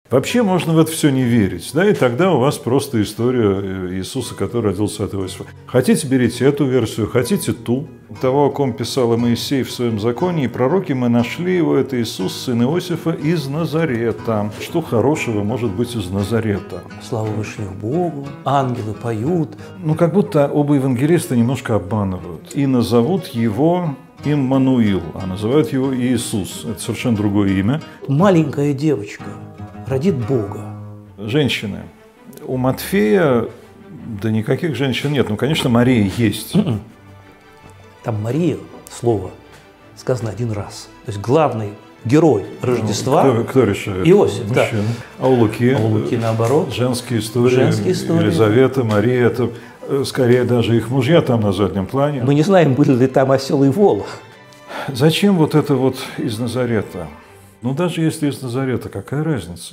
Вообще можно в это все не верить, да, и тогда у вас просто история Иисуса, который родился от Иосифа. Хотите, берите эту версию, хотите ту. Того, о ком писал Моисей в своем законе, и пророки мы нашли его, это Иисус, сын Иосифа, из Назарета. Что хорошего может быть из Назарета? Слава вышних Богу, ангелы поют. Ну, как будто оба евангелиста немножко обманывают. И назовут его Иммануил, а называют его Иисус. Это совершенно другое имя. Маленькая девочка родит Бога. Женщины. У Матфея, да никаких женщин нет. Ну, конечно, Мария есть. Там Мария, слово, сказано один раз. То есть главный герой Рождества. Кто решает? Иосиф, мужчина. да. А у Луки? А у Луки наоборот. Женские истории. Женские истории. Елизавета, Мария. Это скорее даже их мужья там на заднем плане. Мы не знаем, были ли там осел и волк. Зачем вот это вот из Назарета? Ну, даже если из Назарета, какая разница?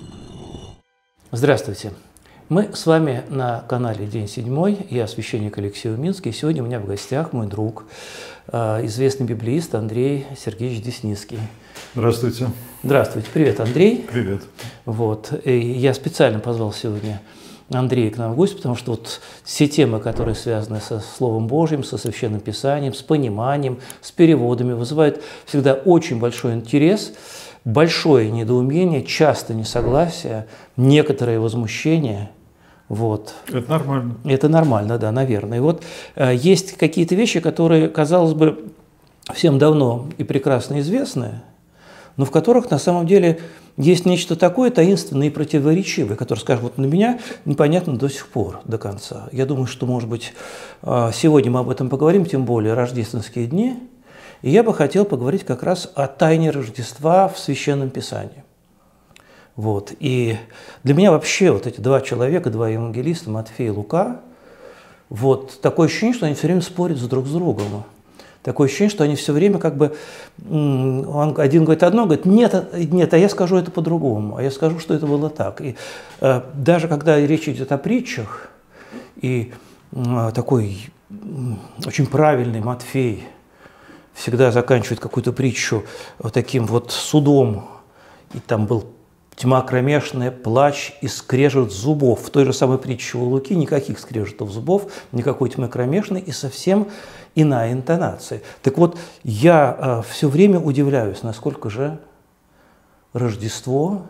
Здравствуйте. Мы с вами на канале День седьмой. Я священник Алексей Уминский. Сегодня у меня в гостях мой друг, известный библеист Андрей Сергеевич Десницкий. Здравствуйте. Здравствуйте. Привет, Андрей. Привет. Вот. И я специально позвал сегодня Андрея к нам в гости, потому что вот все темы, которые связаны со Словом Божьим, со Священным Писанием, с пониманием, с переводами, вызывают всегда очень большой интерес, большое недоумение, часто несогласие, некоторое возмущение. Вот. Это нормально. Это нормально, да, наверное. И вот есть какие-то вещи, которые, казалось бы, всем давно и прекрасно известны, но в которых на самом деле есть нечто такое таинственное и противоречивое, которое, скажем, вот на меня непонятно до сих пор, до конца. Я думаю, что, может быть, сегодня мы об этом поговорим, тем более рождественские дни. И я бы хотел поговорить как раз о тайне Рождества в Священном Писании. Вот. И для меня вообще вот эти два человека, два евангелиста, Матфей и Лука, вот такое ощущение, что они все время спорят друг с другом. Такое ощущение, что они все время как бы, один говорит одно, говорит, нет, а я скажу это по-другому, а я скажу, что это было так. И даже когда речь идет о притчах, и такой очень правильный Матфей всегда заканчивает какую-то притчу вот таким вот судом, и там был тьма кромешная, плач и скрежет зубов. В той же самой притче у Луки никаких скрежетов зубов, никакой тьмы кромешной и совсем иная интонация. Так вот, я все время удивляюсь, насколько же Рождество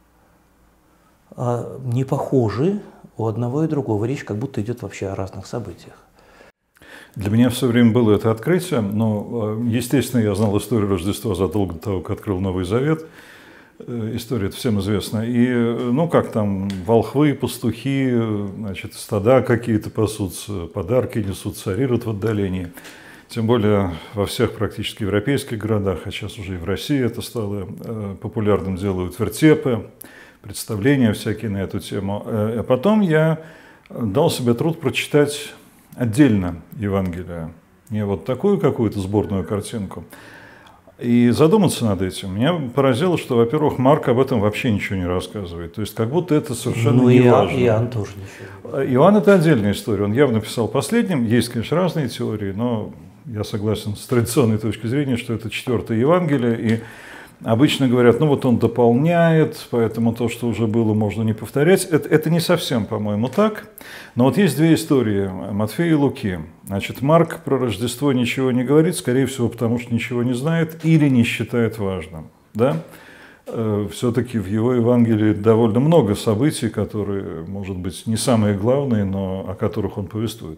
не похожи у одного и другого. Речь как будто идет вообще о разных событиях. Для меня все время было это открытие, но, естественно, я знал историю Рождества задолго до того, как открыл Новый Завет. История это всем известна. И, ну, как там, волхвы, пастухи, значит, стада какие-то пасутся, подарки несут, царируют в отдалении. Тем более во всех практически европейских городах, а сейчас уже и в России это стало популярным, делают вертепы, представления всякие на эту тему. А потом я дал себе труд прочитать отдельно Евангелие, не вот такую какую-то сборную картинку, и задуматься над этим. Меня поразило, что, во-первых, Марк об этом вообще ничего не рассказывает. То есть, как будто это совершенно не важно. Иоанн тоже ничего. Иоанн – это отдельная история. Он явно писал последним. Есть, конечно, разные теории, но я согласен с традиционной точки зрения, что это 4-е Евангелие. И обычно говорят, ну вот он дополняет, поэтому то, что уже было, можно не повторять. Это не совсем, по-моему, так. Но вот есть две истории – Матфея и Луки. Значит, Марк про Рождество ничего не говорит, скорее всего, потому что ничего не знает или не считает важным. Да? Все-таки в его Евангелии довольно много событий, которые, может быть, не самые главные, но о которых он повествует.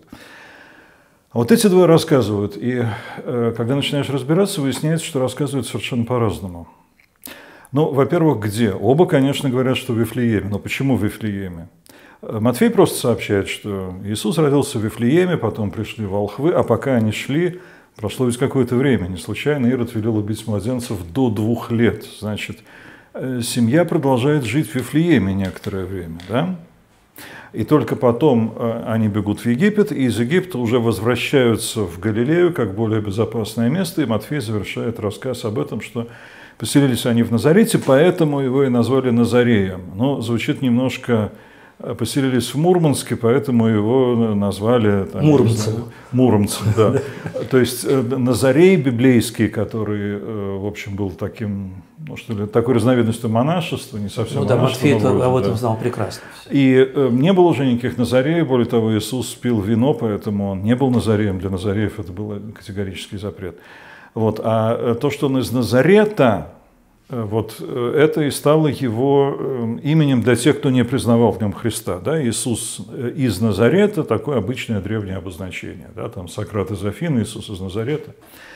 А вот эти двое рассказывают, и когда начинаешь разбираться, выясняется, что рассказывают совершенно по-разному. Ну, во-первых, где? Оба, конечно, говорят, что в Вифлееме. Но почему в Вифлееме? Матфей просто сообщает, что Иисус родился в Вифлееме, потом пришли волхвы, а пока они шли, прошло ведь какое-то время. Не случайно Ирод велел убить младенцев до 2 лет. Значит, семья продолжает жить в Вифлееме некоторое время, да? И только потом они бегут в Египет, и из Египта уже возвращаются в Галилею как более безопасное место, и Матфей завершает рассказ об этом, что поселились они в Назарете, поэтому его и назвали Назареем. Но звучит немножко... Поселились в Мурманске, поэтому его назвали... Там, Муромцем, да. То есть Назарей библейский, который, в общем, был таким ну, что ли, такой разновидностью монашества, не совсем да, монашество, Матфей вроде, об этом да. знал прекрасно. И не было уже никаких Назареев, более того, Иисус пил вино, поэтому он не был Назареем, для Назареев это был категорический запрет. Вот. А то, что он из Назарета, вот это и стало его именем для тех, кто не признавал в нем Христа. Да? Иисус из Назарета – такое обычное древнее обозначение. Да? Там Сократ из Афины, Иисус из Назарета.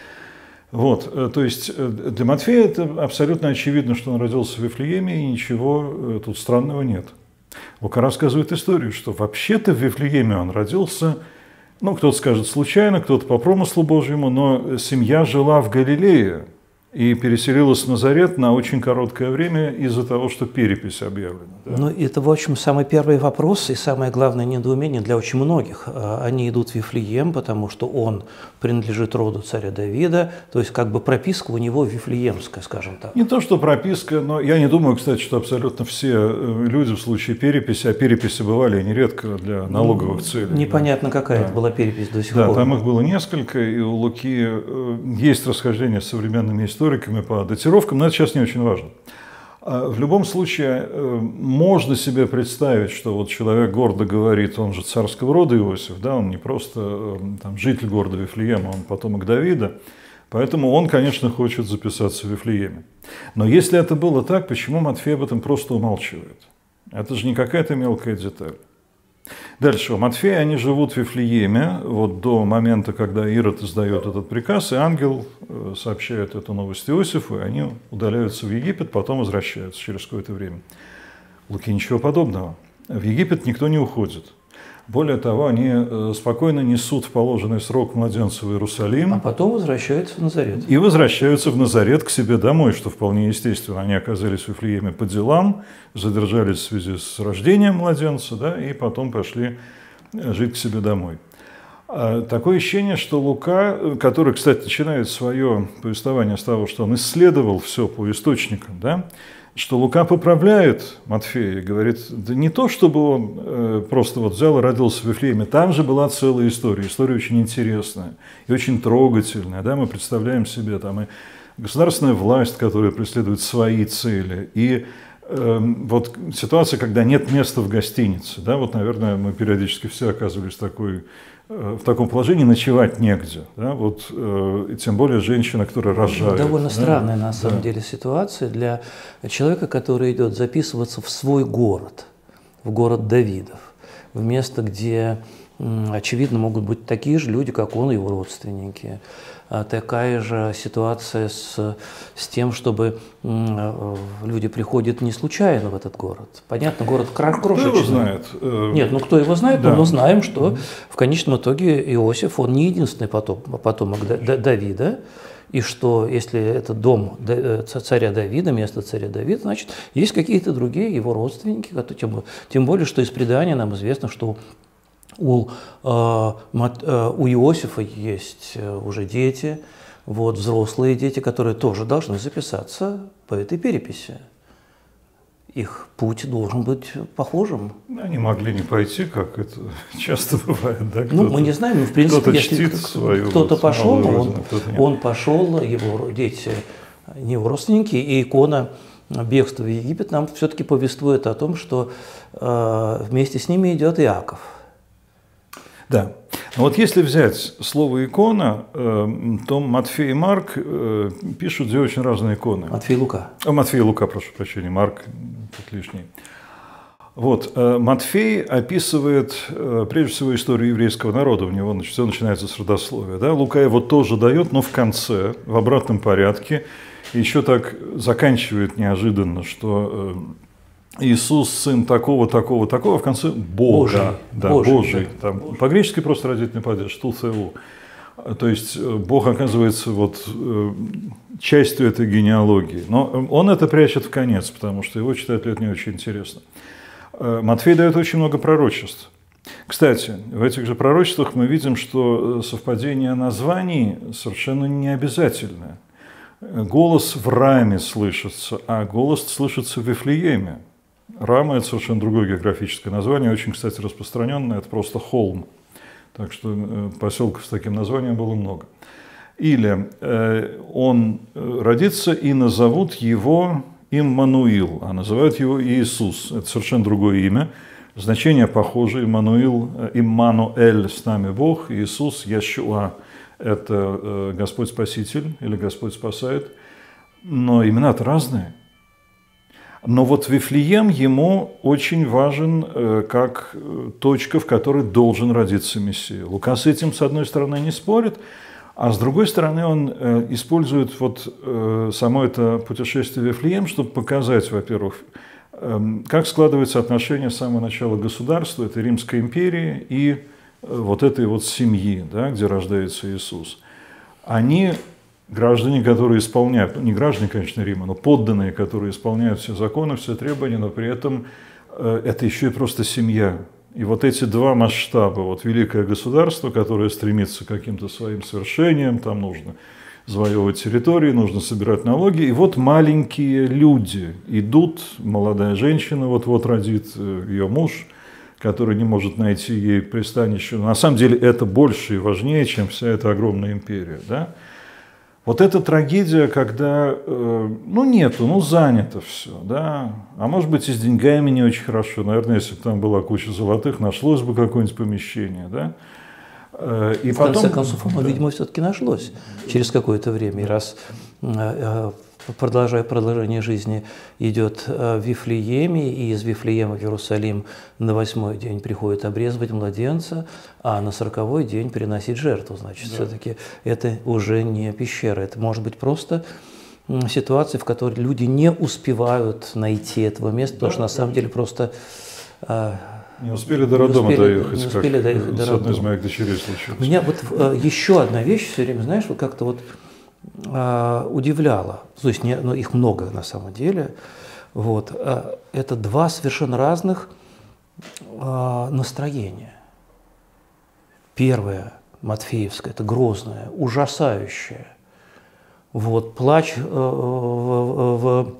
Вот. То есть для Матфея это абсолютно очевидно, что он родился в Вифлееме, и ничего тут странного нет. Лука рассказывает историю, что вообще-то в Вифлееме он родился, ну, кто-то скажет случайно, кто-то по промыслу Божьему, но семья жила в Галилее и переселилась в Назарет на очень короткое время из-за того, что перепись объявлена. Да? Ну, это, в общем, самый первый вопрос и самое главное недоумение для очень многих. Они идут в Вифлеем, потому что он принадлежит роду царя Давида, то есть как бы прописка у него вифлеемская, скажем так. Не то, что прописка, но я не думаю, кстати, что абсолютно все люди в случае переписи, а переписи бывали нередко для налоговых целей. Непонятно, да. какая это была перепись до сих пор. Да, там их было несколько, и у Луки есть расхождения с современными историками по датировкам, но это сейчас не очень важно. В любом случае, можно себе представить, что вот человек гордо говорит, он же царского рода Иосиф, да, он не просто там, житель города Вифлеема, он потомок Давида, поэтому он, конечно, хочет записаться в Вифлееме. Но если это было так, почему Матфей об этом просто умалчивает? Это же не какая-то мелкая деталь. Дальше, у Матфея они живут в Вифлееме вот до момента, когда Ирод издает этот приказ, и ангел сообщает эту новость Иосифу, и они удаляются в Египет, потом возвращаются через какое-то время. В Луке ничего подобного. В Египет никто не уходит. Более того, они спокойно несут в положенный срок младенца в Иерусалим. А потом возвращаются в Назарет. И возвращаются в Назарет к себе домой, что вполне естественно. Они оказались в Вифлееме по делам, задержались в связи с рождением младенца, да, и потом пошли жить к себе домой. Такое ощущение, что Лука, который, кстати, начинает свое повествование с того, что он исследовал все по источникам, да, что Лука поправляет Матфея и говорит, да не то, чтобы он просто вот взял и родился в Вифлееме, там же была целая история очень интересная и очень трогательная, да, мы представляем себе там и государственная власть, которая преследует свои цели, и вот ситуация, когда нет места в гостинице, да, вот, наверное, мы периодически все оказывались в таком положении, ночевать негде. Да? Вот, и тем более женщина, которая рожает. Довольно да? странная, на самом деле, ситуация для человека, который идет записываться в свой город, в город Давидов, в место, где, очевидно, могут быть такие же люди, как он и его родственники. Такая же ситуация с тем, чтобы люди приходят не случайно в этот город. Понятно, город крошечный. Кто его знает? Нет, ну кто его знает, да. но мы знаем, что в конечном итоге Иосиф, он не единственный потомок Давида, и что если это дом царя Давида, место царя Давида, значит, есть какие-то другие его родственники, тем более, что из предания нам известно, что у Иосифа есть уже дети, вот, взрослые дети, которые тоже должны записаться по этой переписи. Их путь должен быть похожим. Они могли не пойти, как это часто бывает. Да? Ну, мы не знаем, но в принципе, если кто-то пошел, он пошел, его дети, не его родственники, и икона бегства в Египет нам все-таки повествует о том, что вместе с ними идет Иаков. Да. Но вот если взять слово «икона», то Матфей и Марк пишут две очень разные иконы. Матфей и Лука. Матфей и Лука, прошу прощения, Марк тут лишний. Вот, Матфей описывает прежде всего историю еврейского народа, у него все начинается с родословия. Да? Лука его тоже дает, но в конце, в обратном порядке, еще так заканчивает неожиданно, что Иисус, сын такого, такого, такого, в конце Бога. Божий. Там, по-гречески просто родительный падеж, тулθεού. То есть Бог оказывается вот частью этой генеалогии. Но он это прячет в конец, потому что его читателю это не очень интересно. Матфей дает очень много пророчеств. Кстати, в этих же пророчествах мы видим, что совпадение названий совершенно не обязательное. Голос в Раме слышится, а голос слышится в Вифлееме. Рама – это совершенно другое географическое название, очень, кстати, распространенное, это просто холм. Так что поселков с таким названием было много. Или он родится, и назовут его Иммануил, а называют его Иисус. Это совершенно другое имя. Значение похоже. Иммануэль, с нами Бог. Иисус, Яшуа, это Господь Спаситель или Господь спасает. Но имена-то разные. Но вот Вифлеем ему очень важен как точка, в которой должен родиться Мессия. Лука с этим, с одной стороны, не спорит, а с другой стороны, он использует вот само это путешествие в Вифлеем, чтобы показать, во-первых, как складываются отношения с самого начала государства, этой Римской империи, и вот этой вот семьи, да, где рождается Иисус. Они... Граждане, которые исполняют, не граждане, конечно, Рима, но подданные, которые исполняют все законы, все требования, но при этом это еще и просто семья. И вот эти два масштаба, вот великое государство, которое стремится к каким-то своим свершениям, там нужно завоевывать территории, нужно собирать налоги, и вот маленькие люди идут, молодая женщина вот-вот родит, ее муж, который не может найти ей пристанище. На самом деле это больше и важнее, чем вся эта огромная империя, да? Вот эта трагедия, когда, занято все, да, а может быть и с деньгами не очень хорошо, наверное, если бы там была куча золотых, нашлось бы какое-нибудь помещение, да. И в конце концов, оно, видимо, все-таки нашлось через какое-то время, и раз продолжение жизни идет в Вифлееме, и из Вифлеема в Иерусалим на 8-й день приходит обрезывать младенца, а на 40-й день приносить жертву. Значит, да. Все-таки это уже не пещера, это может быть просто ситуация, в которой люди не успевают найти этого места, потому что на самом деле просто... Не успели до роддома доехать, с одной из моих дочерей случилось. Меня вот еще одна вещь все время, знаешь, вот как-то вот удивляло, то есть их много на самом деле, вот, это два совершенно разных настроения. Первое, Матфеевское, это грозное, ужасающее, вот, плач в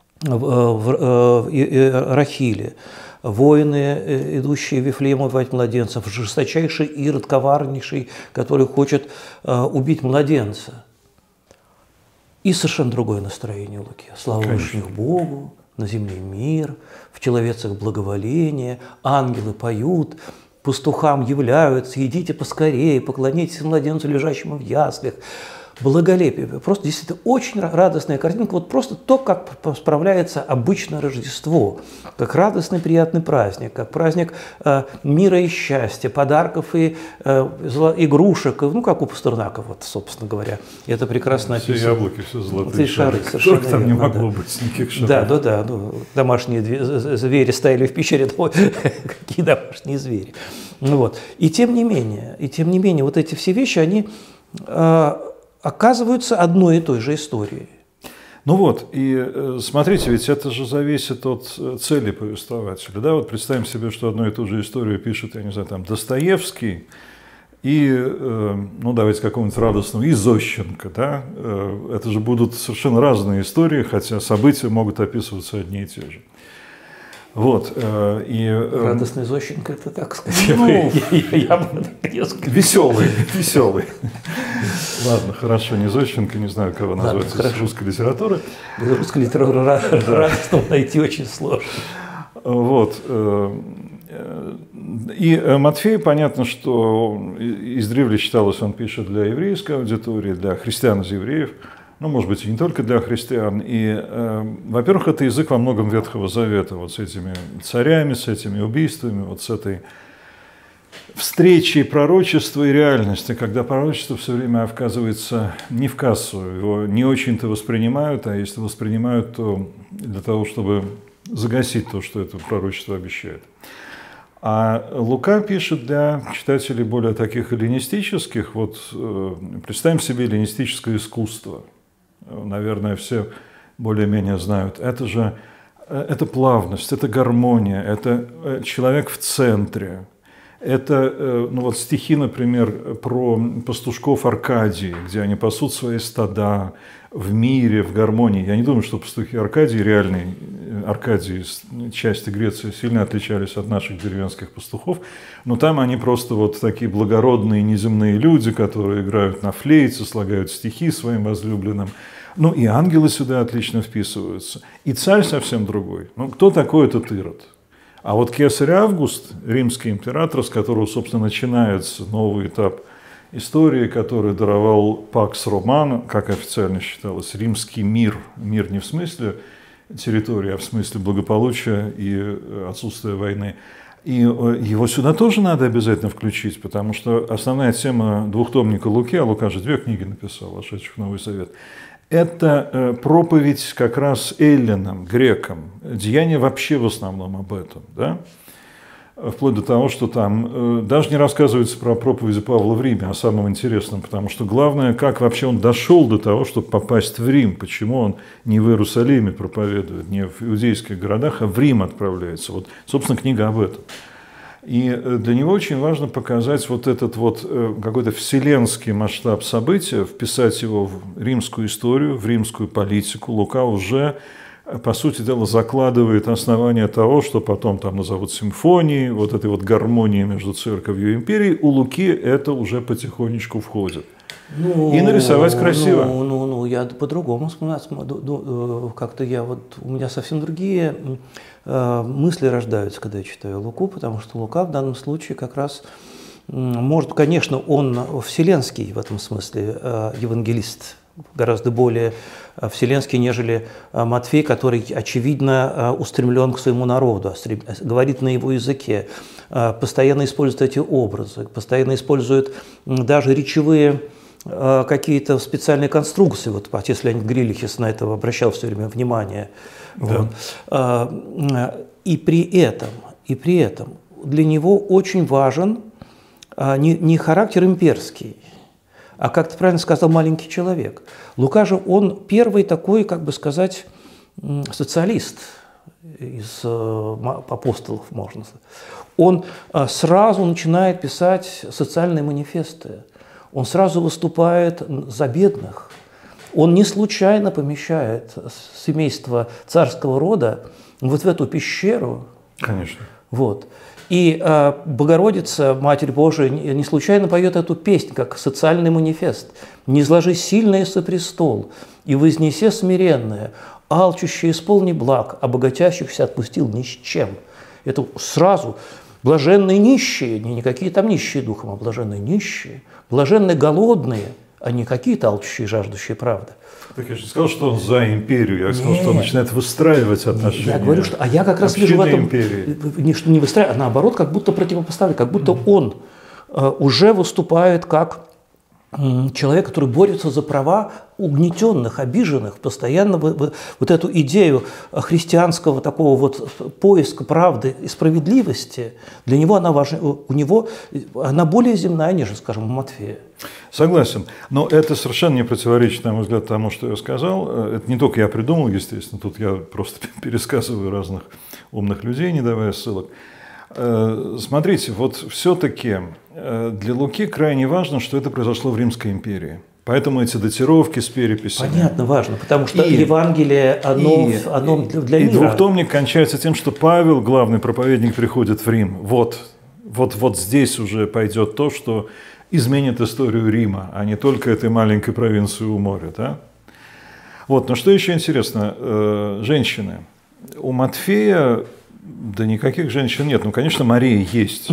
Рахиле, воины, идущие в Вифлеем убивать младенцев, жесточайший Ирод, коварнейший, который хочет убить младенца. И совершенно другое настроение у Луки. Слава Вышних Богу, на земле мир, в человецах благоволение, ангелы поют, пастухам являются, идите поскорее, поклонитесь младенцу, лежащему в яслях. Благолепие. Просто действительно очень радостная картинка. Вот просто то, как справляется обычно Рождество. Как радостный, приятный праздник. Как праздник мира и счастья, подарков и игрушек. Ну, как у Пастернака, вот, собственно говоря. И это прекрасно описано. Все яблоки, все золотые шары. Которых там не могло быть никаких шаров. Да. Ну, домашние звери стояли в пещере. Какие домашние звери. Ну, вот. И тем не менее, вот эти все вещи, они... оказываются одной и той же историей. Ну вот, и смотрите, ведь это же зависит от цели повествователя. Да? Вот представим себе, что одну и ту же историю пишет, я не знаю, там Достоевский и, давайте какого-нибудь радостного, и Зощенко. Да? Это же будут совершенно разные истории, хотя события могут описываться одни и те же. Вот, радостный Зощенко, это так сказать. Я бы несколько... Веселый. Ладно, хорошо, не Зощенко, не знаю, кого назвать из русской литературы. Из русской литературы радостного найти очень сложно. Вот. И Матфей, понятно, что издревле считалось, он пишет для еврейской аудитории, для христиан из евреев. Ну, может быть, и не только для христиан. И, во-первых, это язык во многом Ветхого Завета, вот с этими царями, с этими убийствами, вот с этой встречей пророчества и реальности, когда пророчество все время оказывается не в кассу, его не очень-то воспринимают, а если воспринимают, то для того, чтобы загасить то, что это пророчество обещает. А Лука пишет для читателей более таких эллинистических, вот представим себе эллинистическое искусство. Наверное, все более-менее знают. Это плавность, это гармония, это человек в центре. Это ну вот стихи, например, про пастушков Аркадии, где они пасут свои стада в мире, в гармонии. Я не думаю, что пастухи Аркадии, реальные Аркадии, части Греции, сильно отличались от наших деревенских пастухов, но там они просто вот такие благородные неземные люди, которые играют на флейте, слагают стихи своим возлюбленным. Ну и ангелы сюда отлично вписываются. И царь совсем другой. Ну кто такой этот Ирод? А вот кесарь Август, римский император, с которого, собственно, начинается новый этап истории, который даровал Пакс Романа, как официально считалось, римский мир. Мир не в смысле территории, а в смысле благополучия и отсутствия войны. И его сюда тоже надо обязательно включить, потому что основная тема двухтомника Луки, а Лука же 2 книги написал, вошедших в Новый Завет, это проповедь как раз эллинам, грекам. Деяния вообще в основном об этом. Да? Вплоть до того, что там даже не рассказывается про проповеди Павла в Риме, о самом интересном, потому что главное, как вообще он дошел до того, чтобы попасть в Рим, почему он не в Иерусалиме проповедует, не в иудейских городах, а в Рим отправляется. Вот, собственно, книга об этом. И для него очень важно показать вот этот вот какой-то вселенский масштаб события, вписать его в римскую историю, в римскую политику. Лука уже, по сути дела, закладывает основания того, что потом там назовут симфонией, вот этой вот гармонии между церковью и империей. У Луки это уже потихонечку входит. Ну, и нарисовать красиво. Я по-другому как-то у меня совсем другие мысли рождаются, когда я читаю Луку, потому что Лука в данном случае как раз может, конечно, он вселенский в этом смысле евангелист, гораздо более вселенский, нежели Матфей, который, очевидно, устремлен к своему народу, говорит на его языке, постоянно использует эти образы, постоянно использует даже речевые какие-то специальные конструкции. Вот отец Леонид Грилихес на это обращал все время внимание. Да. Вот. И при этом для него очень важен не характер имперский, а, как ты правильно сказал, маленький человек. Лука же он первый такой, как бы сказать, социалист из апостолов, можно сказать. Он сразу начинает писать социальные манифесты. Он сразу выступает за бедных. Он не случайно помещает семейство царского рода вот в эту пещеру. Конечно. Вот. И Богородица, Матерь Божия, не случайно поет эту песнь, как социальный манифест. «Не зложи сильное со престол, и вознесе смиренное, алчущее исполни благ, а богатящихся отпустил ни с чем». Это сразу блаженные нищие, не какие там нищие духом, а блаженные нищие, блаженные голодные, а не какие-то алчущие, жаждущие правды. Так я же не сказал, что он за империю, я сказал, что он начинает выстраивать отношения. Я говорю, что, я как раз вижу в этом, не выстраивать, а наоборот, как будто противопоставлять, как будто он уже выступает как человек, который борется за права угнетенных, обиженных, постоянно вот эту идею христианского такого вот поиска правды и справедливости, для него она важна, у него она более земная, нежели, скажем, у Матфея. Согласен, но это совершенно не противоречит, на мой взгляд, тому, что я сказал. Это не только я придумал, естественно, тут я просто пересказываю разных умных людей, не давая ссылок. Смотрите, вот все-таки для Луки крайне важно, что это произошло в Римской империи. Поэтому эти датировки с переписями. Понятно, важно, потому что Евангелие, оно для мира. И двухтомник кончается тем, что Павел, главный проповедник, приходит в Рим. Вот здесь уже пойдет то, что изменит историю Рима, а не только этой маленькой провинции у моря. Да? Вот, но что еще интересно, женщины. У Матфея, да никаких женщин нет. Ну, конечно, Мария есть.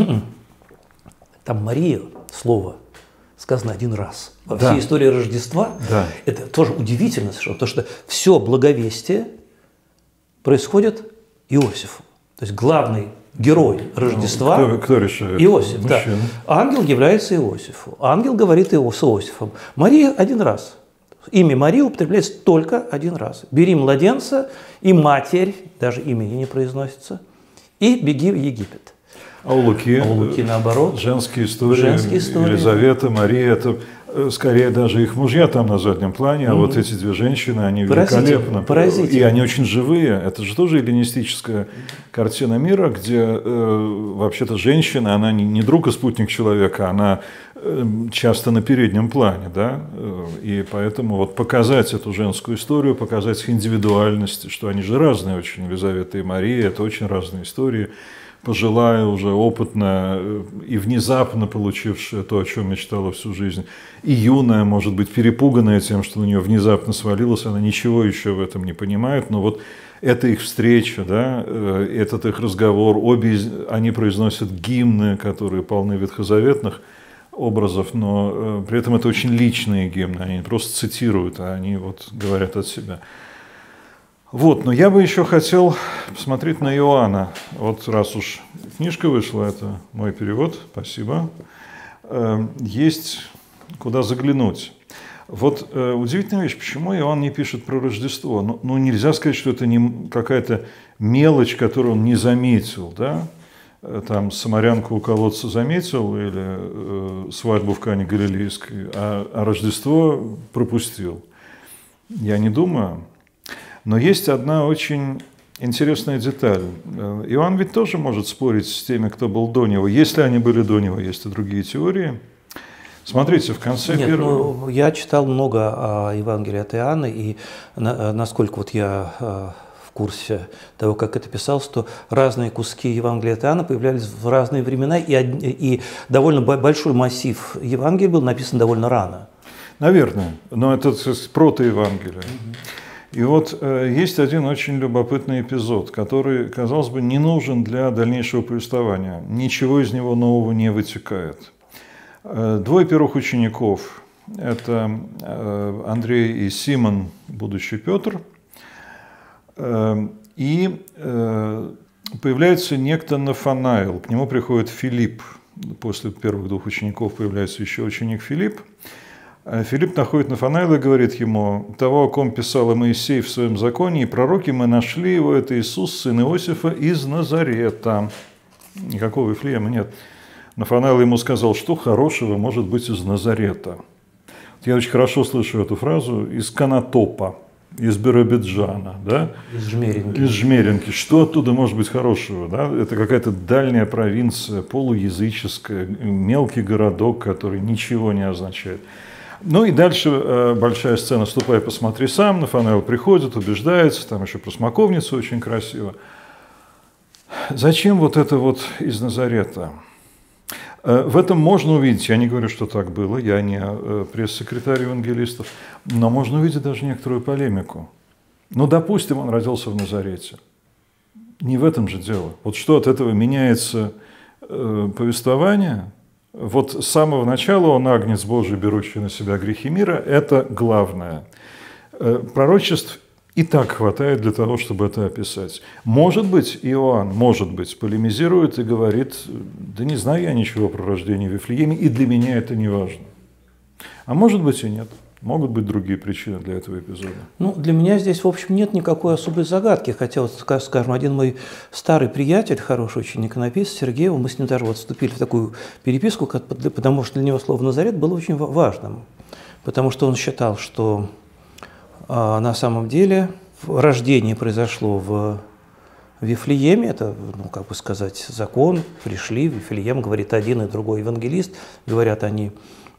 Там Мария, слово, сказано один раз. Во всей истории Рождества это тоже удивительно совершенно, потому что все благовестие происходит Иосифу. То есть главный герой Рождества кто решает? Иосиф. Да. Ангел является Иосифу. Ангел говорит с Иосифом. Мария один раз. Имя Марии употребляется только один раз. Бери младенца и матерь, даже имени не произносится, и беги в Египет. А у Луки наоборот. Женские истории. Елизавета, Мария. Это скорее даже их мужья там на заднем плане, а вот эти две женщины, они великолепны. И они очень живые. Это же тоже эллинистическая картина мира, где вообще-то женщина, она не друг и спутник человека, она часто на переднем плане, да, и поэтому вот показать эту женскую историю, показать их индивидуальность, что они же разные очень, Елизавета и Мария, это очень разные истории, пожилая, уже опытная и внезапно получившая то, о чем мечтала всю жизнь, и юная, может быть, перепуганная тем, что у нее внезапно свалилось, она ничего еще в этом не понимает, но вот это их встреча, да, этот их разговор, обе они произносят гимны, которые полны ветхозаветных образов, но при этом это очень личные гимны, они не просто цитируют, а они вот говорят от себя. Вот, но я бы еще хотел посмотреть на Иоанна. Вот раз уж книжка вышла, это мой перевод, спасибо. Есть куда заглянуть. Вот удивительная вещь, почему Иоанн не пишет про Рождество? Ну, нельзя сказать, что это не какая-то мелочь, которую он не заметил, да? Там самарянку у колодца заметил или свадьбу в Кане Галилейской, а Рождество пропустил. Я не думаю. Но есть одна очень интересная деталь. Иоанн ведь тоже может спорить с теми, кто был до него. Если они были до него, есть и другие теории. Смотрите, в конце первого... Ну, я читал много о Евангелии от Иоанна, и насколько вот я в курсе того, как это писалось, то разные куски Евангелия от Иоанна появлялись в разные времена, и довольно большой массив Евангелия был написан довольно рано. Наверное, но это протоевангелие. И вот есть один очень любопытный эпизод, который, казалось бы, не нужен для дальнейшего повествования. Ничего из него нового не вытекает. Двое первых учеников – это Андрей и Симон, будущий Петр. И появляется некто Нафанаил, к нему приходит Филипп. После первых двух учеников появляется еще ученик Филипп. Филипп находит Нафанаила и говорит ему: того, о ком писал Моисей в своем законе, и пророки, мы нашли его, это Иисус, сын Иосифа из Назарета. Никакого Вифлеема нет. Нафанаил ему сказал: что хорошего может быть из Назарета? Я очень хорошо слышу эту фразу: из Канатопа, из Биробиджана, да? Из Жмеринки. Из Жмеринки. Что оттуда может быть хорошего? Да? Это какая-то дальняя провинция, полуязыческая, мелкий городок, который ничего не означает. Ну и дальше большая сцена «Ступай, посмотри сам». Нафанаил приходит, убеждается, там еще про смоковницу очень красиво. Зачем вот это вот из Назарета? В этом можно увидеть, я не говорю, что так было, я не пресс-секретарь евангелистов, но можно увидеть даже некоторую полемику. Ну, допустим, он родился в Назарете. Не в этом же дело. Вот что от этого меняется повествование? Вот с самого начала он агнец Божий, берущий на себя грехи мира, это главное. Пророчеств и так хватает для того, чтобы это описать. Может быть, Иоанн, может быть, полемизирует и говорит: да не знаю я ничего про рождение в Вифлееме, и для меня это не важно. А может быть и нет. Могут быть другие причины для этого эпизода. Ну, для меня здесь, в общем, нет никакой особой загадки. Хотя, вот, скажем, один мой старый приятель, хороший очень иконописец, Сергей, мы с ним даже вот вступили в такую переписку, потому что для него слово «Назарет» было очень важным. Потому что он считал, что на самом деле рождение произошло в Вифлееме, это, ну, как бы сказать, закон, пришли в Вифлеем, говорит один и другой евангелист, говорят они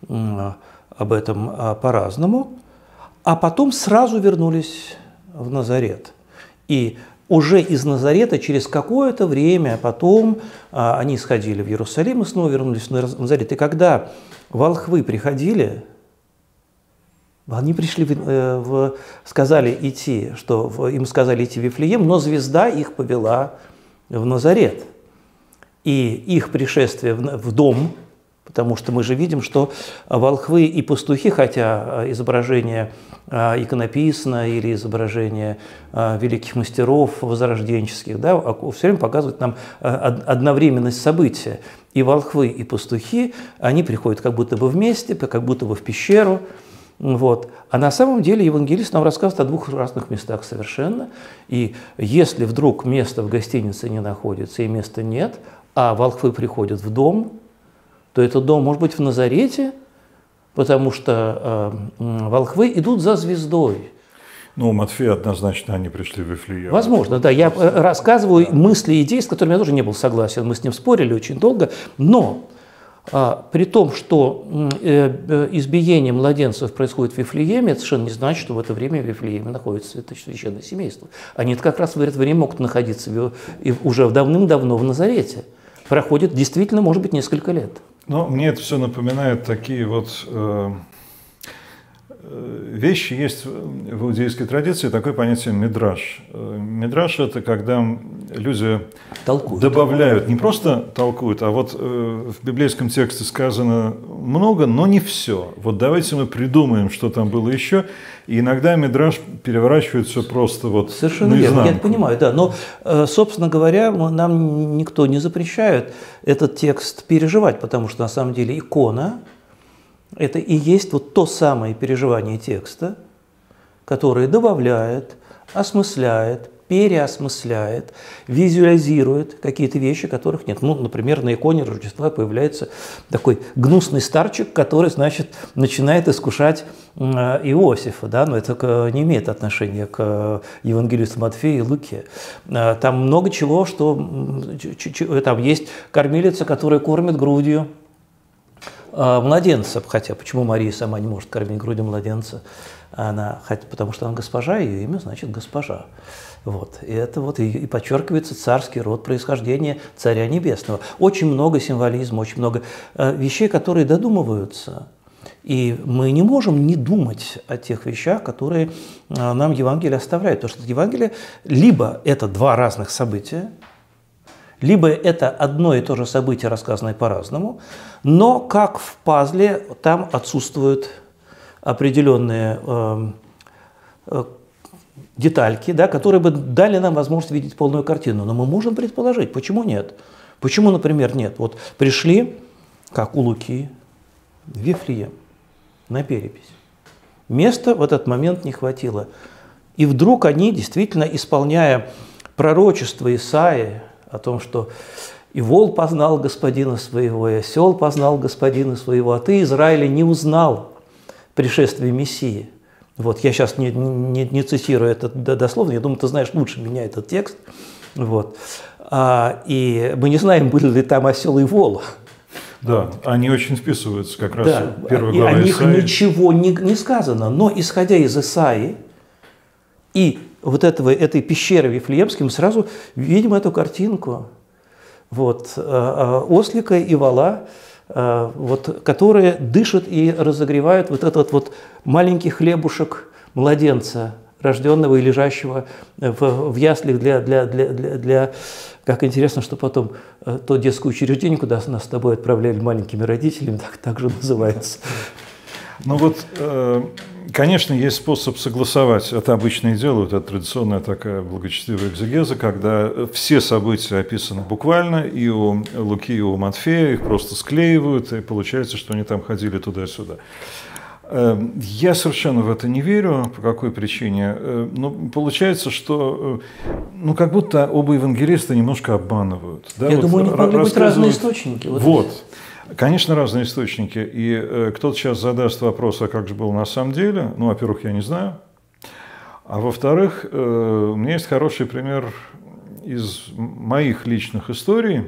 об этом по-разному, а потом сразу вернулись в Назарет. И уже из Назарета через какое-то время потом они сходили в Иерусалим и снова вернулись в Назарет. И когда волхвы приходили, они пришли, сказали идти, что им сказали идти в Вифлеем, но звезда их повела в Назарет. И их пришествие в дом, потому что мы же видим, что волхвы и пастухи, хотя изображение иконописное или изображение великих мастеров возрожденческих, да, все время показывают нам одновременность события. И волхвы, и пастухи, они приходят как будто бы вместе, как будто бы в пещеру. Вот. А на самом деле евангелист нам рассказывает о двух разных местах совершенно. И если вдруг место в гостинице не находится и места нет, а волхвы приходят в дом, то этот дом может быть в Назарете, потому что волхвы идут за звездой. Ну, у Матфея однозначно они пришли в Вифлеем. Возможно, да. Я рассказываю мысли и идеи, с которыми я тоже не был согласен. Мы с ним спорили очень долго. Но при том, что избиение младенцев происходит в Вифлееме, это совершенно не значит, что в это время в Вифлееме находится это священное семейство. Они как раз в это время могут находиться уже давным-давно в Назарете. Проходит действительно, может быть, несколько лет. Но мне это все напоминает такие вот вещи. Есть в иудейской традиции такое понятие мидраш. Мидраш – это когда люди добавляют, не просто толкуют, а вот в библейском тексте сказано много, но не все. Вот давайте мы придумаем, что там было еще. И иногда мидраш переворачивает все просто вот совершенно верно, я это понимаю, да. Но, собственно говоря, нам никто не запрещает этот текст переживать, потому что на самом деле икона – это и есть вот то самое переживание текста, которое добавляет, осмысляет, переосмысляет, визуализирует какие-то вещи, которых нет. Ну, например, на иконе Рождества появляется такой гнусный старчик, который, значит, начинает искушать Иосифа, да, но это не имеет отношения к евангелисту Матфею и Луке. Там много чего, что там есть кормилица, которая кормит грудью младенца, хотя почему Мария сама не может кормить грудью младенца? Потому что она госпожа, ее имя значит госпожа. Вот. И это вот и подчеркивается царский род происхождения Царя Небесного. Очень много символизма, очень много вещей, которые додумываются. И мы не можем не думать о тех вещах, которые нам Евангелие оставляет. Потому что Евангелие либо это два разных события, либо это одно и то же событие, рассказанное по-разному, но как в пазле там отсутствуют определенные детальки, да, которые бы дали нам возможность видеть полную картину. Но мы можем предположить, почему нет. Почему, например, нет? Вот пришли, как у Луки, в Вифлеем на перепись. Места в этот момент не хватило. И вдруг они, действительно, исполняя пророчество Исаии о том, что «И вол познал господина своего, и осел познал господина своего, а ты, Израиля, не узнал пришествие Мессии». Вот, я сейчас не цитирую это дословно, я думаю, ты знаешь лучше меня этот текст. Вот. И мы не знаем, были ли там осел и вол. Да, они очень вписываются как раз да, в первой главе Исаии. О них ничего не сказано, но исходя из Исаии и вот этой пещеры Вифлеемской, мы сразу видим эту картинку. Вот, ослика и вола, вот, которые дышат и разогревают вот этот вот маленький хлебушек младенца, рожденного и лежащего в яслях для как интересно, что потом то детское учреждение, куда нас с тобой отправляли маленькими родителями, так же называется. Ну вот, конечно, есть способ согласовать, это обычно и делают, это традиционная такая благочестивая экзегеза, когда все события описаны буквально, и у Луки, и у Матфея, их просто склеивают, и получается, что они там ходили туда-сюда. Я совершенно в это не верю. По какой причине? Ну, получается, что как будто оба евангелиста немножко обманывают. Да? Я думаю, у них могли быть разные источники. Вот. Конечно, разные источники. И кто-то сейчас задаст вопрос, а как же было на самом деле? Ну, во-первых, я не знаю. А во-вторых, у меня есть хороший пример из моих личных историй.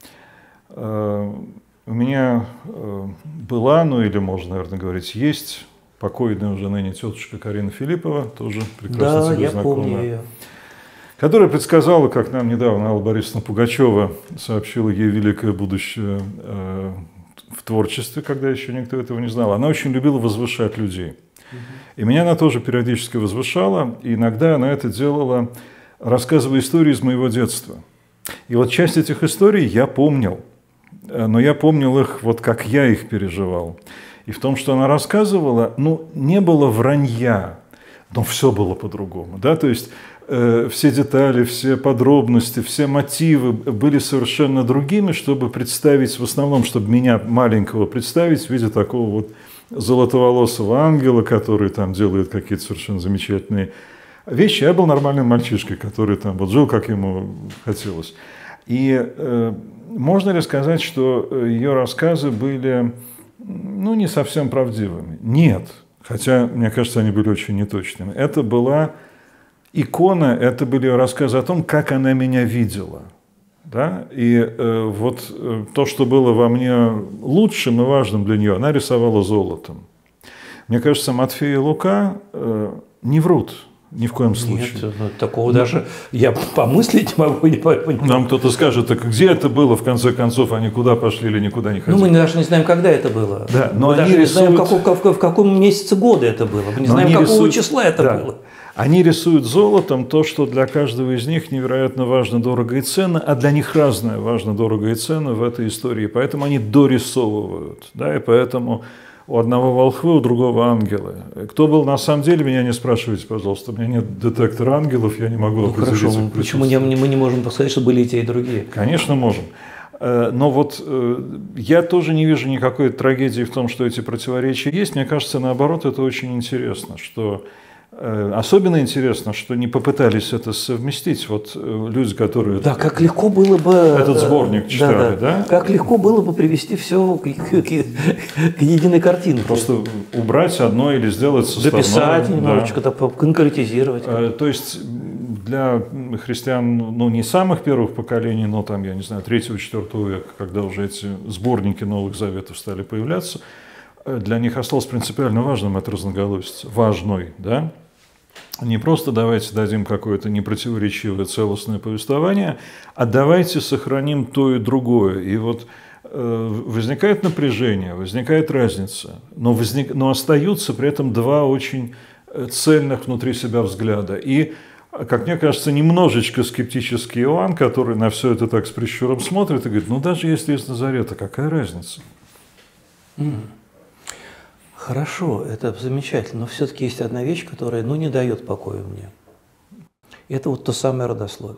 У меня была, ну или можно, наверное, говорить, есть покойная уже ныне тетушка Карина Филиппова, тоже прекрасно тебе знакомая. Помню ее. Которая предсказала, как нам недавно Алла Борисовна Пугачева сообщила ей великое будущее в творчестве, когда еще никто этого не знал. Она очень любила возвышать людей. И меня она тоже периодически возвышала, и иногда она это делала, рассказывая истории из моего детства. И вот часть этих историй я помнил. Но я помнил их, вот как я их переживал. И в том, что она рассказывала, не было вранья, но все было по-другому. Да? То есть все детали, все подробности, все мотивы были совершенно другими, чтобы представить, в основном, чтобы меня маленького представить в виде такого вот золотоволосого ангела, который там делает какие-то совершенно замечательные вещи. Я был нормальным мальчишкой, который там вот жил, как ему хотелось. И можно ли сказать, что ее рассказы были ну, не совсем правдивыми. Нет. Хотя, мне кажется, они были очень неточными. Это была икона, это были рассказы о том, как она меня видела. Да? И вот то, что было во мне лучшим и важным для нее, она рисовала золотом. Мне кажется, Матфей и Лука не врут ни в коем случае. Нет, ну, такого даже я помыслить могу. Нам кто-то скажет, так где это было, в конце концов, они куда пошли или никуда не ходили? Ну, мы даже не знаем, когда это было. Да, но мы они даже не знаем, рисуют... в каком месяце года это было. Мы не знаем, какого рисуют... числа это было. Они рисуют золотом то, что для каждого из них невероятно важно, дорого и ценно, а для них разное важно, дорого и ценно в этой истории. Поэтому они дорисовывают. Да, и поэтому у одного волхвы, у другого ангелы. Кто был на самом деле, меня не спрашивайте, пожалуйста. У меня нет детектора ангелов, я не могу определить. Хорошо, почему мы не можем сказать, что были и те, и другие? Конечно, можем. Но вот я тоже не вижу никакой трагедии в том, что эти противоречия есть. Мне кажется, наоборот, это очень интересно, что... Особенно интересно, что не попытались это совместить. Вот люди, которые... Да, как легко было бы... Этот сборник читали, да? Как легко было бы привести все к единой картине. Просто убрать одно или сделать составное. Дописать немножечко, да. Конкретизировать. То есть для христиан, ну, не самых первых поколений, но там, я не знаю, 3-4 века, когда уже эти сборники Новых Заветов стали появляться, для них осталось принципиально важным это разноголосица. Важной, да? Не просто давайте дадим какое-то непротиворечивое целостное повествование, а давайте сохраним то и другое. И вот возникает напряжение, возникает разница, но остаются при этом два очень цельных внутри себя взгляда. И, как мне кажется, немножечко скептический Иоанн, который на все это так с прищуром смотрит и говорит, ну даже если из Назарета, какая разница? Хорошо, это замечательно, но все-таки есть одна вещь, которая, ну, не дает покоя мне. Это вот то самое родословие,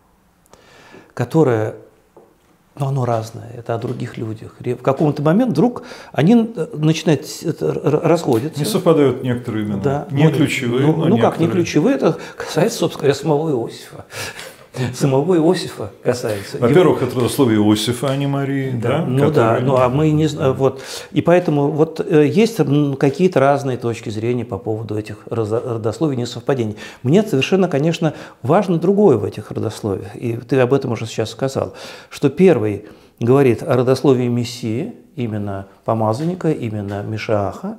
которое, ну, оно разное, это о других людях. В каком-то момент вдруг они начинают расходиться. Не совпадают некоторые имена, да, не ключевые, но ну как не некоторые. ключевые, это касается, собственно говоря, самого Иосифа. Самого Иосифа касается. Во-первых, это родословие Иосифа, а не Марии. Да? Ну да, ну а мы не знаем. Вот. И поэтому вот есть какие-то разные точки зрения по поводу этих родословий, несовпадений. Мне совершенно, конечно, важно другое в этих родословиях. И ты об этом уже сейчас сказал. Что первый говорит о родословии Мессии, именно помазанника, именно Мишааха,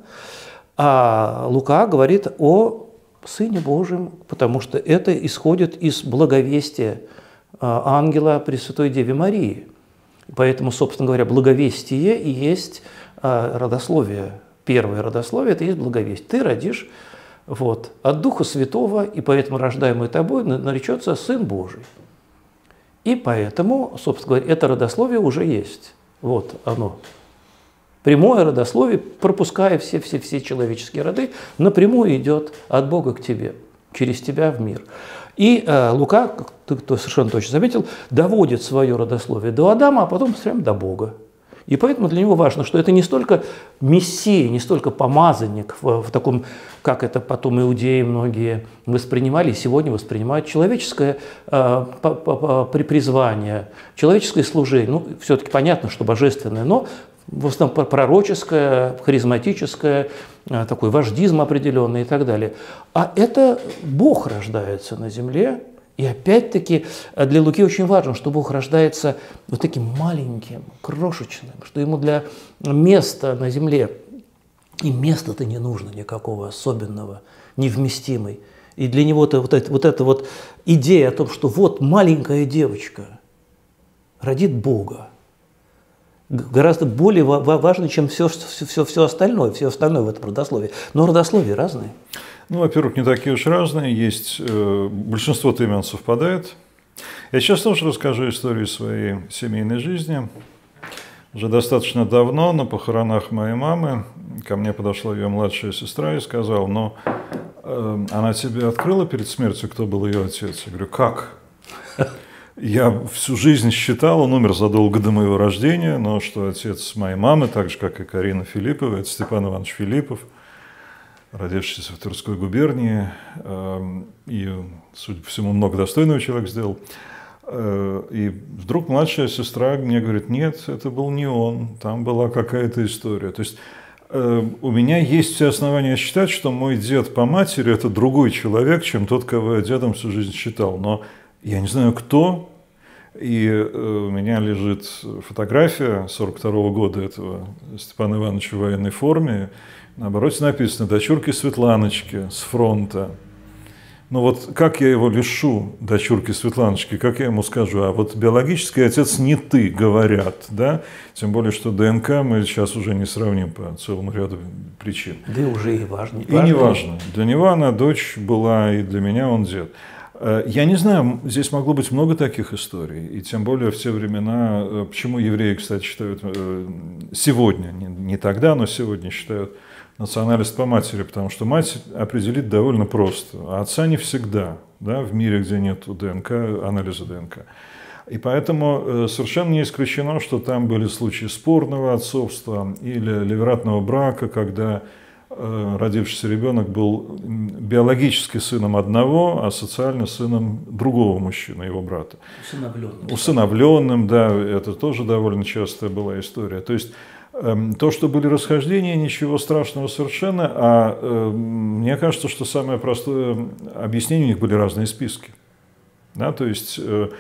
а Лука говорит о Сыне Божьем, потому что это исходит из благовестия ангела Пресвятой Деве Марии. Поэтому, собственно говоря, благовестие и есть родословие. Первое родословие – это есть благовестие. Ты родишь вот, от Духа Святого, и поэтому рождаемый тобой наречется Сын Божий. И поэтому, собственно говоря, это родословие уже есть. Вот оно. Прямое родословие, пропуская все человеческие роды, напрямую идет от Бога к тебе, через тебя в мир. И Лука, как ты совершенно точно заметил, доводит свое родословие до Адама, а потом прямо до Бога. И поэтому для него важно, что это не столько мессия, не столько помазанник в таком, как это потом иудеи многие воспринимали, и сегодня воспринимают человеческое призвание, человеческое служение. Ну, все-таки понятно, что божественное, но в основном пророческое, харизматическое, такой вождизм определенный и так далее. А это Бог рождается на земле. И опять-таки для Луки очень важно, что Бог рождается вот таким маленьким, крошечным, что ему для места на земле, и места-то не нужно никакого особенного, невместимой. И для него-то вот эта идея о том, что вот маленькая девочка родит Бога, гораздо более важно, чем все остальное в этом родословии. Но родословия разные. Ну, во-первых, не такие уж разные. Есть большинство имен совпадает. Я сейчас тоже расскажу историю своей семейной жизни. Уже достаточно давно на похоронах моей мамы ко мне подошла ее младшая сестра и сказала, но она тебе открыла перед смертью, кто был ее отец? Я говорю, как? Я всю жизнь считал, он умер задолго до моего рождения, но что отец моей мамы, так же, как и Карина Филиппова, это Степан Иванович Филиппов, родившийся в Тверской губернии, и, судя по всему, много достойного человек сделал. И вдруг младшая сестра мне говорит: нет, это был не он, там была какая-то история. То есть у меня есть все основания считать, что мой дед по матери – это другой человек, чем тот, кого я дедом всю жизнь считал. Но я не знаю, кто. И у меня лежит фотография 1942 года этого Степана Ивановича в военной форме. На обороте написано: дочурки Светланочки с фронта. Ну вот как я его лишу, дочурки Светланочки, как я ему скажу? А вот биологический отец не ты, говорят, да? Тем более, что ДНК мы сейчас уже не сравним по целому ряду причин. Да и уже и важно. И не важно. Для него она дочь была, и для меня он дед. Я не знаю, здесь могло быть много таких историй, и тем более в те времена, почему евреи, кстати, считают сегодня, не тогда, но сегодня считают национальность по матери, потому что мать определить довольно просто, а отца не всегда, да, в мире, где нет ДНК, анализа ДНК. И поэтому совершенно не исключено, что там были случаи спорного отцовства или ливератного брака, когда родившийся ребенок был биологически сыном одного, а социально сыном другого мужчины, его брата. Усыновленным, да, это тоже довольно частая была история. То есть то, что были расхождения, ничего страшного совершенно, а мне кажется, что самое простое объяснение, у них были разные списки. Да, то есть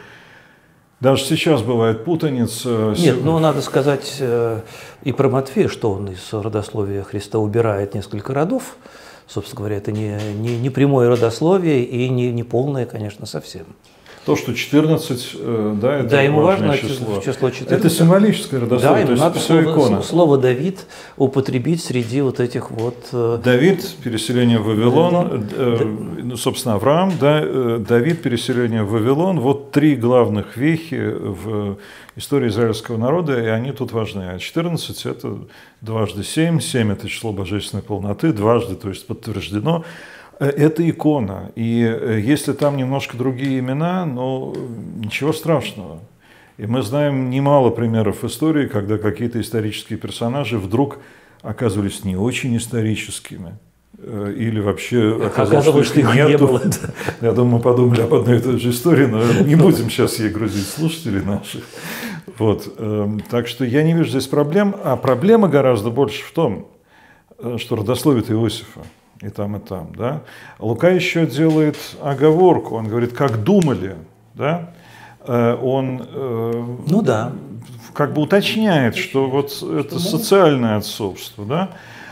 даже сейчас бывает путаница. Нет, ну надо сказать и про Матфея, что он из родословия Христа убирает несколько родов. Собственно говоря, это не прямое родословие и не полное, конечно, совсем. То, что 14, да, это ему важное важно число. 14. Это символическое родословие, да, то есть все икона. Слово «Давид» употребить среди вот этих вот… Давид, переселение в Вавилон, ну, собственно, Авраам, да, Давид, переселение в Вавилон. Вот три главных вехи в истории израильского народа, и они тут важны. А 14 – это дважды 7, 7 – это число божественной полноты, дважды, то есть подтверждено. Это икона, и если там немножко другие имена, ну, ничего страшного. И мы знаем немало примеров истории, когда какие-то исторические персонажи вдруг оказывались не очень историческими, или вообще оказалось, что их не было. Я думаю, мы подумали об одной и той же истории, но не будем сейчас ей грузить слушателей наших. Вот. Так что я не вижу здесь проблем, а проблема гораздо больше в том, что родословит Иосифа. И там, да. Лука еще делает оговорку, он говорит, как думали, да. Он ну, да. как бы уточняет, что вот это социальное отцовство, да.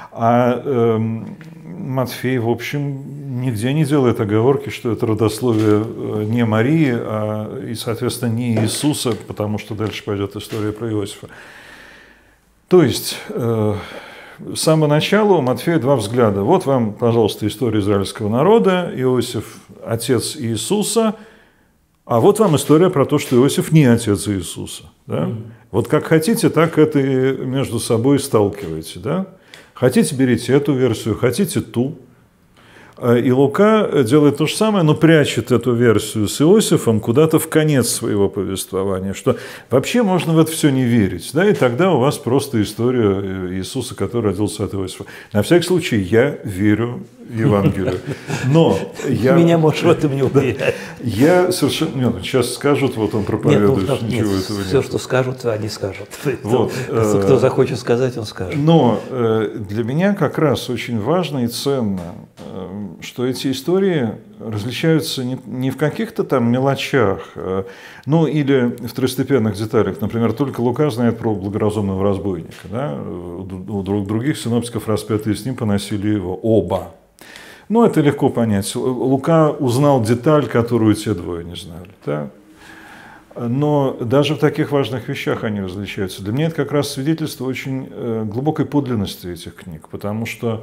А Матфей, в общем, нигде не делает оговорки, что это родословие не Марии, и, соответственно, не Иисуса, потому что дальше пойдет история про Иосифа. То есть… С самого начала у Матфея два взгляда. Вот вам, пожалуйста, история израильского народа, Иосиф – отец Иисуса, а вот вам история про то, что Иосиф не отец Иисуса. Да? Вот как хотите, так это и между собой сталкиваете. Да? Хотите, берите эту версию, хотите ту. И Лука делает то же самое, но прячет эту версию с Иосифом куда-то в конец своего повествования, что вообще можно в это все не верить, да, и тогда у вас просто история Иисуса, который родился от Иосифа. На всякий случай, я верю Евангелию, но я… Меня можешь в этом не уверять. Я совершенно… Нет, сейчас скажут, вот он проповедует, ничего этого нет. Все, что скажут, они скажут. Вот. Кто захочет сказать, он скажет. Но для меня как раз очень важно и ценно, что эти истории различаются не в каких-то там мелочах, ну или второстепенных деталях. Например, только Лука знает про благоразумного разбойника. Да? У других синоптиков распятые с ним поносили его оба. Ну, это легко понять. Лука узнал деталь, которую те двое не знали. Да? Но даже в таких важных вещах они различаются. Для меня это как раз свидетельство очень глубокой подлинности этих книг, потому что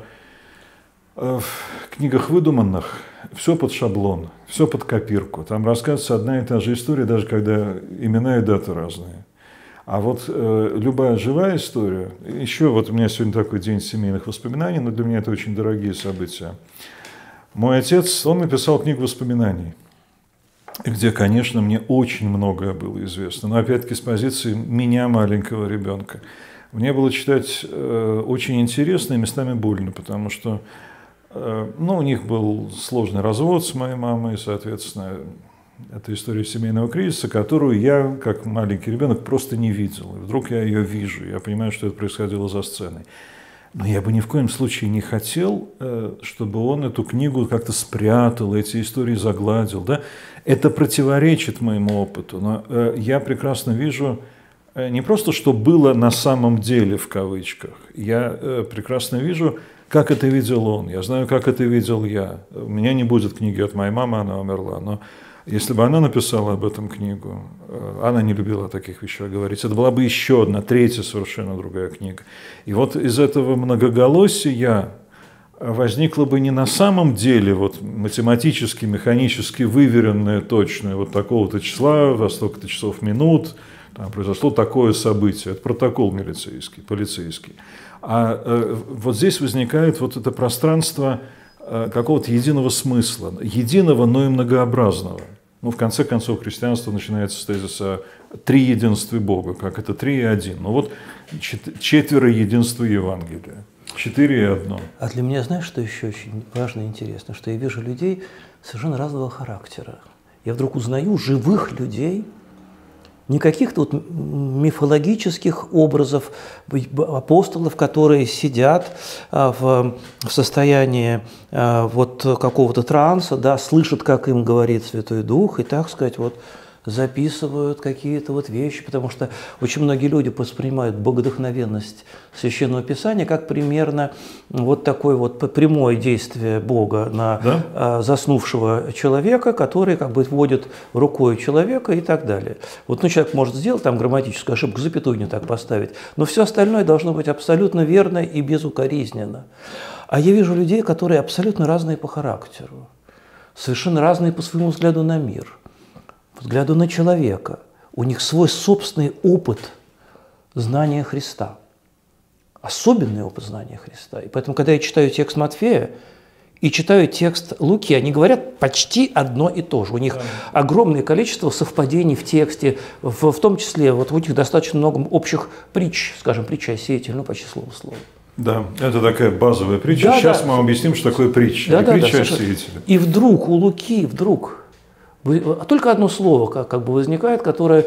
в книгах выдуманных все под шаблон, все под копирку. Там рассказывается одна и та же история, даже когда имена и даты разные. А вот любая живая история, еще вот у меня сегодня такой день семейных воспоминаний, но для меня это очень дорогие события. Мой отец, он написал книгу воспоминаний, где, конечно, мне очень многое было известно, но опять-таки с позиции меня, маленького ребенка. Мне было читать очень интересно и местами больно, потому что ну, у них был сложный развод с моей мамой, соответственно, Это история семейного кризиса, которую я, как маленький ребенок, просто не видел. И вдруг я ее вижу, я понимаю, что это происходило за сценой. Но я бы ни в коем случае не хотел, чтобы он эту книгу как-то спрятал, эти истории загладил. Да? Это противоречит моему опыту. Но я прекрасно вижу не просто, что было на самом деле, в кавычках. Я прекрасно вижу, как это видел он. Я знаю, как это видел я. У меня не будет книги от моей мамы, она умерла. Но если бы она написала об этом книгу, она не любила о таких вещах говорить, это была бы еще одна, третья совершенно другая книга. И вот из этого многоголосия возникла бы не на самом деле вот математически, механически выверенное, точное, вот такого-то числа, во столько-то часов минут, там произошло такое событие, это протокол милицейский, полицейский. А вот здесь возникает вот это пространство какого-то единого смысла, единого, но и многообразного. Ну, в конце концов, христианство начинается с тезиса триединства Бога, как это 3 и 1. Ну вот 4 единства Евангелия, 4 и 1. А для меня, знаешь, что еще очень важно и интересно? Что я вижу людей совершенно разного характера. Я вдруг узнаю живых людей, не каких-то вот мифологических образов апостолов, которые сидят в состоянии вот какого-то транса, да, слышат, как им говорит Святой Дух, и, так сказать, вот записывают какие-то вот вещи, потому что очень многие люди воспринимают богодухновенность Священного Писания как примерно вот такое вот прямое действие Бога на заснувшего человека, который как бы вводит рукой человека и так далее. Вот ну, человек может сделать там грамматическую ошибку, запятую не так поставить, но все остальное должно быть абсолютно верно и безукоризненно. А я вижу людей, которые абсолютно разные по характеру, совершенно разные по своему взгляду на мир, взгляду на человека. У них свой собственный опыт знания Христа. Особенный опыт знания Христа. И поэтому, когда я читаю текст Матфея и читаю текст Луки, они говорят почти одно и то же. У них огромное количество совпадений в тексте, в том числе вот у них достаточно много общих притч, скажем, притча о сеятеле, ну почти слово в слово. Да, это такая базовая притча. Да, сейчас да. мы вам объясним, что такое притча. Да, притча да, о сеятеле. И вдруг у Луки, только одно слово как бы возникает, которое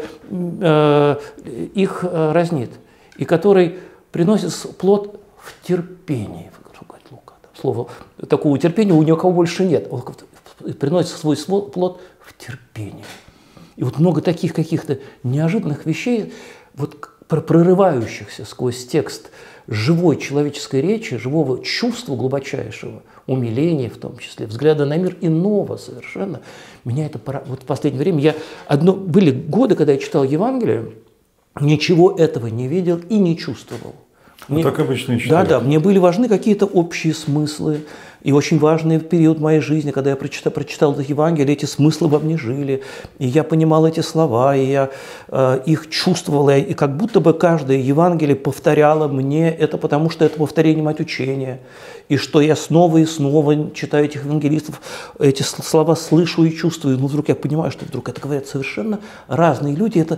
их разнит, и который приносит плод в терпении. Слово такого терпения у никого больше нет. Он приносит свой плод в терпении. И вот много таких каких-то неожиданных вещей, вот прорывающихся сквозь текст живой человеческой речи, живого чувства глубочайшего, умиления в том числе, взгляда на мир иного совершенно. Меня это вот в последнее время, были годы, когда я читал Евангелие, ничего этого не видел и не чувствовал. Так обычно и читают. Да, мне были важны какие-то общие смыслы. И очень важный период моей жизни, когда я прочитал это Евангелие, эти смыслы во мне жили, и я понимал эти слова, и я их чувствовал, и как будто бы каждое Евангелие повторяло мне это, потому что это повторение мать учения, и что я снова и снова читаю этих евангелистов, эти слова слышу и чувствую, но вдруг я понимаю, что вдруг это говорят совершенно разные люди, это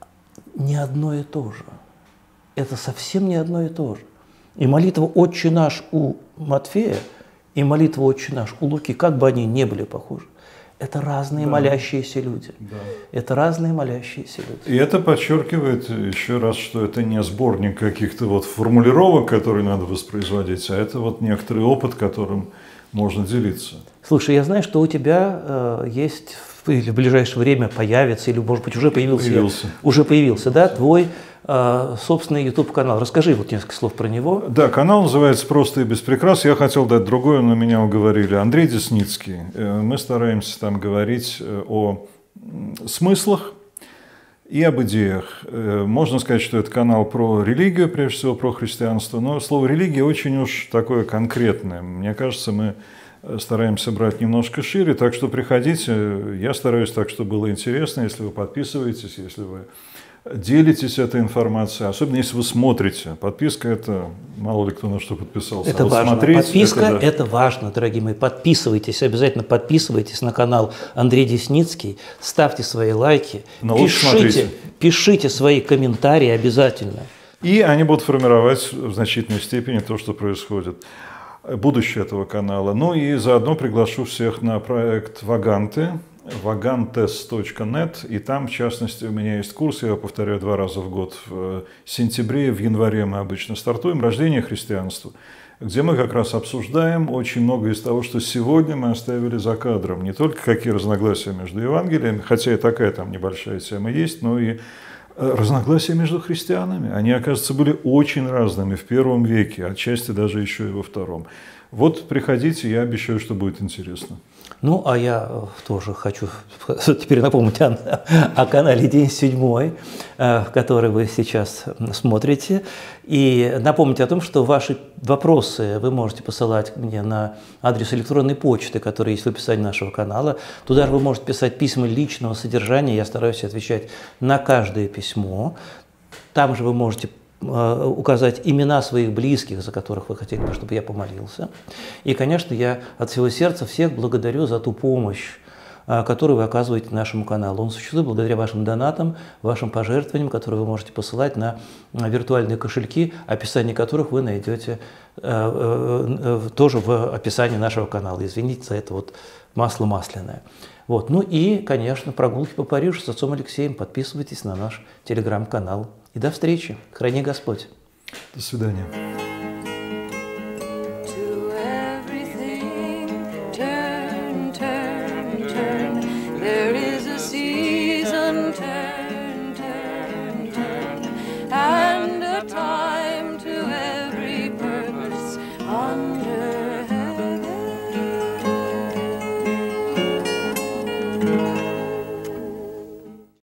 не одно и то же, это совсем не одно и то же. И молитва «Отче наш» у Матфея и молитва «Отче наш» у Луки, как бы они ни были похожи, это разные молящиеся люди. Да. Это разные молящиеся люди. И это подчеркивает еще раз, что это не сборник каких-то вот формулировок, которые надо воспроизводить, а это вот некоторый опыт, которым можно делиться. Слушай, я знаю, что у тебя есть, или в ближайшее время появится, или, может быть, уже появился, да, твой собственный YouTube-канал. Расскажи вот несколько слов про него. Да, канал называется «Просто и без прикрас». Я хотел дать другое, но меня уговорили. Андрей Десницкий. Мы стараемся там говорить о смыслах и об идеях. Можно сказать, что это канал про религию, прежде всего про христианство, но слово «религия» очень уж такое конкретное. Мне кажется, мы стараемся брать немножко шире, так что приходите. Я стараюсь так, чтобы было интересно, если вы подписываетесь, если вы делитесь этой информацией, особенно если вы смотрите. Подписка – это мало ли кто на что подписался. Это важно. Подписка – это важно, дорогие мои. Подписывайтесь, обязательно подписывайтесь на канал Андрей Десницкий, ставьте свои лайки, пишите свои комментарии обязательно. И они будут формировать в значительной степени то, что происходит. Будущее этого канала. Ну и заодно приглашу всех на проект «Ваганты». vagantest.net, и там, в частности, у меня есть курс, я его повторяю 2 раза в год, в сентябре и в январе мы обычно стартуем, «Рождение христианства», где мы как раз обсуждаем очень много из того, что сегодня мы оставили за кадром. Не только какие разногласия между Евангелиями, хотя и такая там небольшая тема есть, но и разногласия между христианами. Они, оказывается, были очень разными в первом веке, отчасти даже еще и во втором. Вот приходите, я обещаю, что будет интересно. Ну, а я тоже хочу теперь напомнить о канале «День 7», который вы сейчас смотрите, и напомнить о том, что ваши вопросы вы можете посылать мне на адрес электронной почты, который есть в описании нашего канала. Туда же вы можете писать письма личного содержания, я стараюсь отвечать на каждое письмо. Там же вы можете указать имена своих близких, за которых вы хотели бы, чтобы я помолился. И, конечно, я от всего сердца всех благодарю за ту помощь, которую вы оказываете нашему каналу. Он существует благодаря вашим донатам, вашим пожертвованиям, которые вы можете посылать на виртуальные кошельки, описание которых вы найдете тоже в описании нашего канала. Извините за это вот масло масляное. Вот. Ну и, конечно, прогулки по Парижу с отцом Алексеем. Подписывайтесь на наш телеграм-канал. И до встречи. Храни Господь. До свидания.